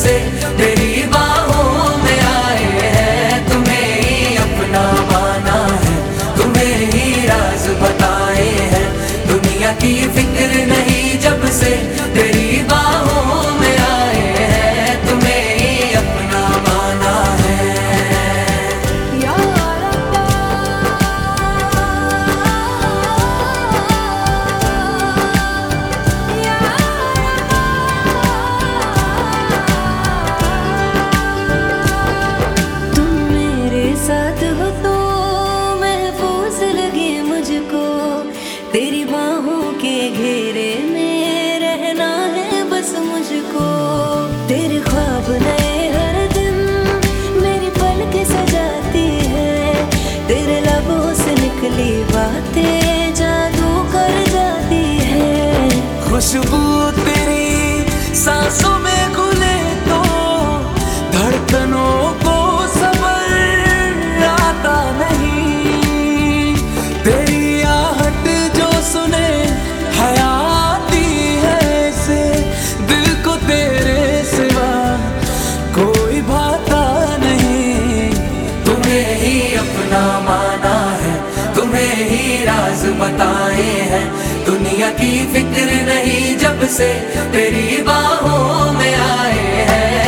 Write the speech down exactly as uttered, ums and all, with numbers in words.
से तेरी बाहों में आए हैं। तुम्हें ही अपना माना है, तुम्हें ही राज बताए हैं। दुनिया की फिक्र नहीं जब से तेरी बाहों में आए हैं। तुम्हें ही अपना माना है। या रब्बा, या रब्बा, तुम मेरे साथ हो तो महफूज लगे मुझको। तेरी बाहों के घेरे में रहना है बस मुझको। तेरे ख्वाब नए हर दिन मेरी पलकें सजाती है। तेरे लबों से निकली बातें जादू कर जाती है। खुशबू तेरी सांसों में घुले तो धड़कनों को सबर आता नहीं। तेरी आहट जो सुने हयाती है, से दिल को तेरे सिवा कोई भाता नहीं। तुम्हें ही अपना माना है, तुम्हें ही राज बताए हैं। दुनिया की फिक्र नहीं जब से तेरी बाहों में आए हैं।